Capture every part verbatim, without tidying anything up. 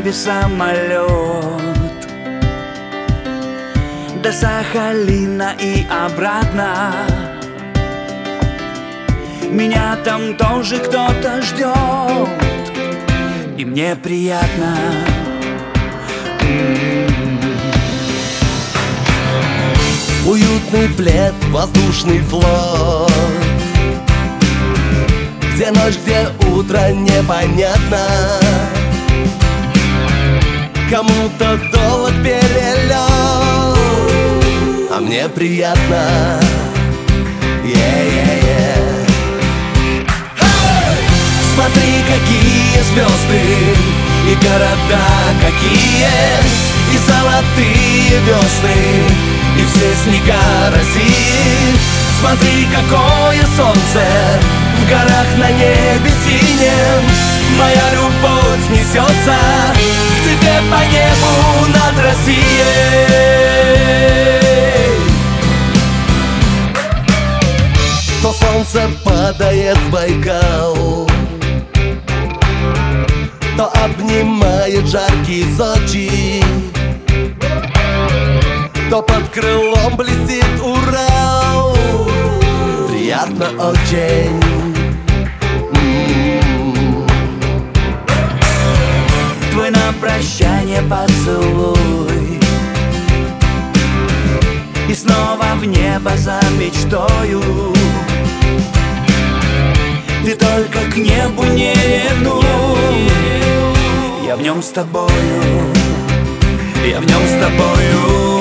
небе самолет до Сахалина и обратно. Меня там тоже кто-то ждет, и мне приятно. Уютный плед, воздушный флот, где ночь, где утро, непонятно. Кому-то долг перелет, а мне приятно. Yeah-yeah-yeah. Hey! Смотри, какие звезды и города какие, и золотые весны, и все снега России. Смотри, какое солнце в горах на небе синем. Моя любовь несется к тебе по небу над Россией. То солнце падает в Байкал, то обнимает жаркий Сочи, то под крылом блестит Урал. Приятно очень. Твой на прощание поцелуй, и снова в небо за мечтою. Ты только к небу не ревнуй, я в нем с тобою, я в нем с тобою.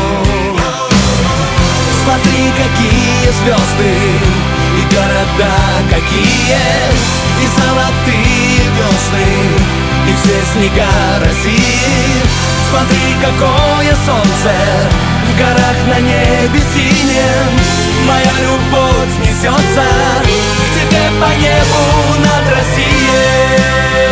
Смотри, какие звезды и города какие, и золотые весны, и все снега России. Смотри, какое солнце в горах на небе синем. Моя любовь несется к тебе по небу над Россией.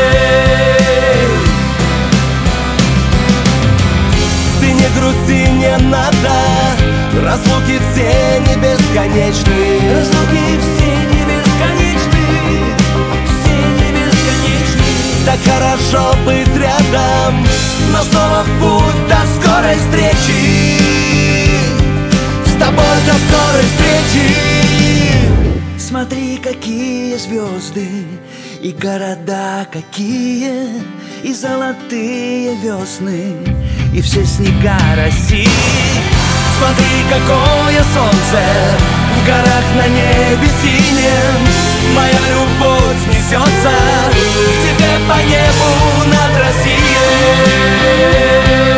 Ты не грусти, не надо, разлуки все не бесконечны. Разлуки все не бесконечны, все не бесконечны. Так хорошо быть рядом, но снова в путь до скорой встречи. С тобой до скорой встречи. Смотри, какие звезды и города какие, и золотые весны, и все снега России. Смотри, какое солнце в горах на небе синем. Моя любовь несется к тебе по небу над Россией.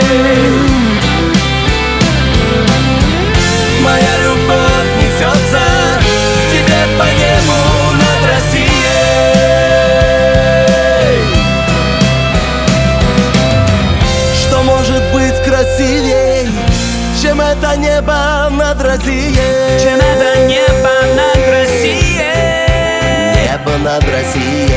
Моя любовь несется к тебе по небу над Россией. Что может быть красивей, чем это небо над Россией? Чем это небо над Россией? Небо над Россией.